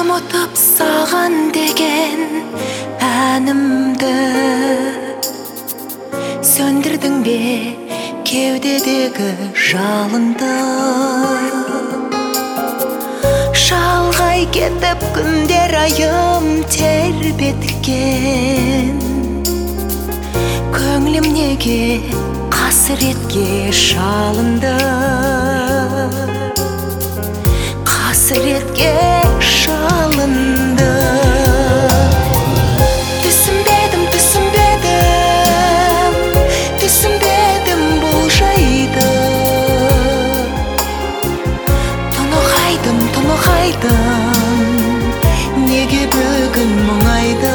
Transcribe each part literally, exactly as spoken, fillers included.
ұмытып саған деген әнімді сөндірдің бе кеудедегі жалынды. Шалғай кетіп күндер айым тербеткен, көңілім неге қасіретке шалынды, қасіретке шалынды. Түсінбедім, түсінбедім, түсінбедім бұл жайды. Тұнығайдым, тұнығайдым, неге бүгін мұңайды.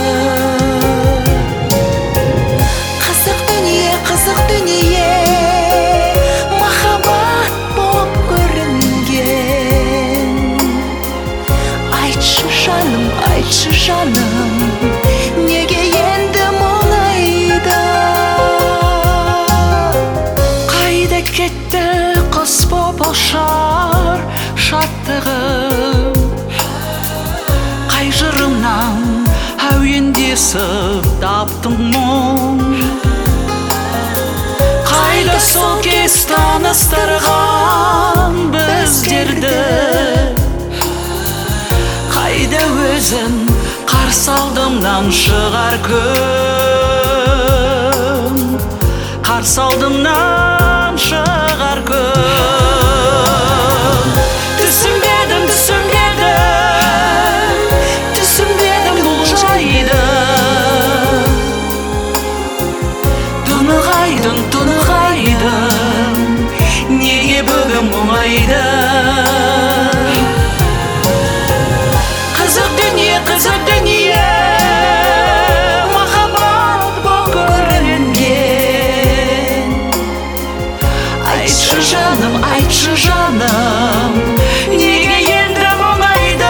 Қызық дүние, қызық дүние, махаббат боп көрінген. Айтшы жаным, айтшы жаным, неге енді мұңайды. Қайда кетті құс боп ұшар шаттығым, қай жырымнан әуендесіп таптың мұң. Қайда сол кез таныстырған біздерді, қайда өзін қарсы алдымнан шығар күн, қарсы алдымнан шығар күн. Түсінбедім, түсінбедім, түсінбедім бұл жайды. Тұнығайдың, тұнығайдың, неге бүгін мұңайды. Қызық дүние, қызық дүние, махаббат боп көрінген. Айтшы жаным, айтшы жаным, неге енді мұңайды.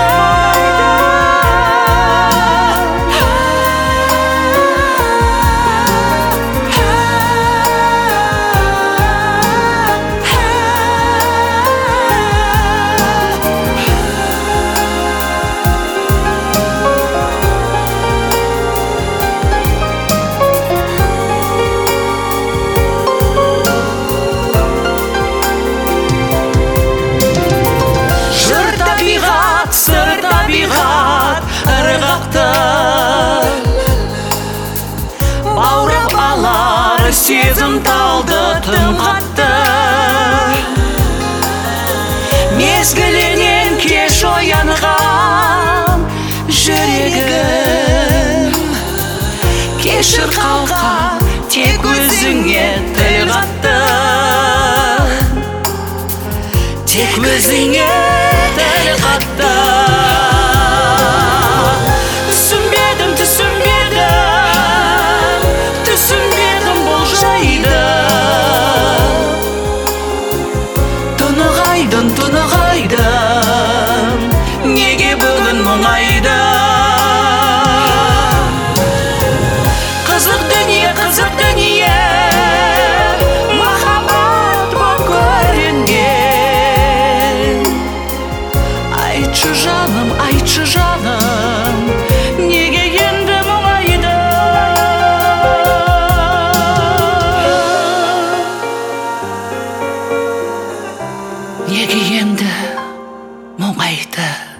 Сыр табиғат ырғақты, баурап алар сезім талды тым қатты. Мезгілінен кеш оянған жүрегім, кешір қалқа тек өзіңе тіл қатты, тек өзіңе тіл қатты. Түсінбедім, түсінбедім, түсінбедім бұл жайды. Тұнығайдың, тұнығайдың, неге бүгін мұңайды. Қызық дүние, қызық дүние, махаббат боп көрінген. Айтшы жаным, айтшы жаным, неге енді мұңайды. Неге енді мұңайды.